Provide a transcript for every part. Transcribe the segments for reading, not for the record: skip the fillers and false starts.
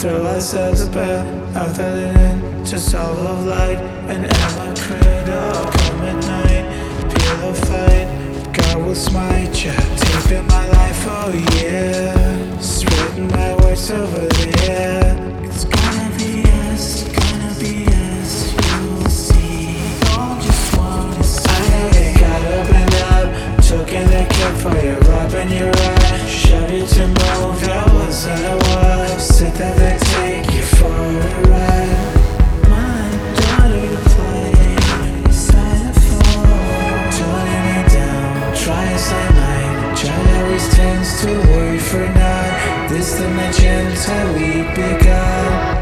throw ourselves a bed, out the linen, just all of light. And in my cradle, come at night, pillow fight. God will smite ya, deep in my life, oh yeah. Spreading my words over there. It's gonna be us, gonna be us, you'll see. Don't just wanna see. I know you got up and up, took in the kick for you, rubbing your eye. Showed you to move, that wasn't a while. Sit there, they take you for a ride. My daughter to play, sign a phone, toning me down, try as I might. Child always tends to worry for now. This the magenta we begun.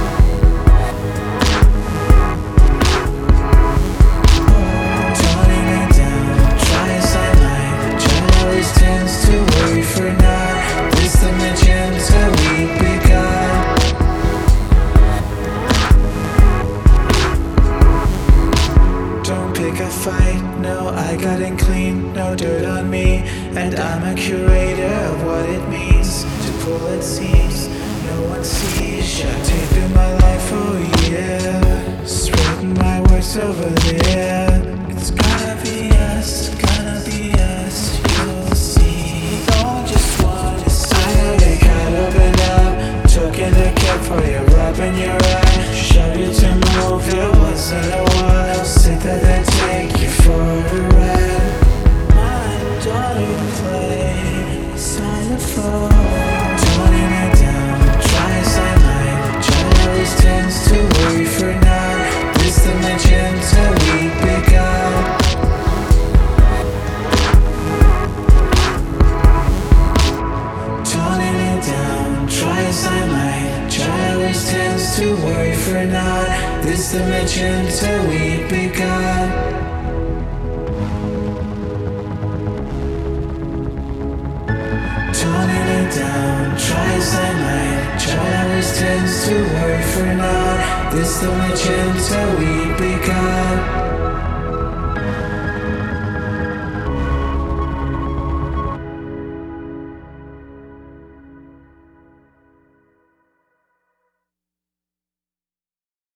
Fight, no, I got in clean, no dirt on me. And I'm a curator of what it means to pull at seams. No one sees, shot tape in my life, oh yeah. Spreading my words over there. It's gonna be us, you'll see. Don't just wanna see. I know they got up and up, took in the cap for you, rubbing your eye. Showed you to move, it wasn't a while. Sit there, then take you for a ride. My daughter play, sign the phone, toning it down, try as I might. Child always tends to worry for now. This the magenta we begun. Toning it down, try as I might. Child always tends to worry for now. This the magenta we begun. Toning it down, try as I might. Child always tends to worry for now. This the magenta we begun.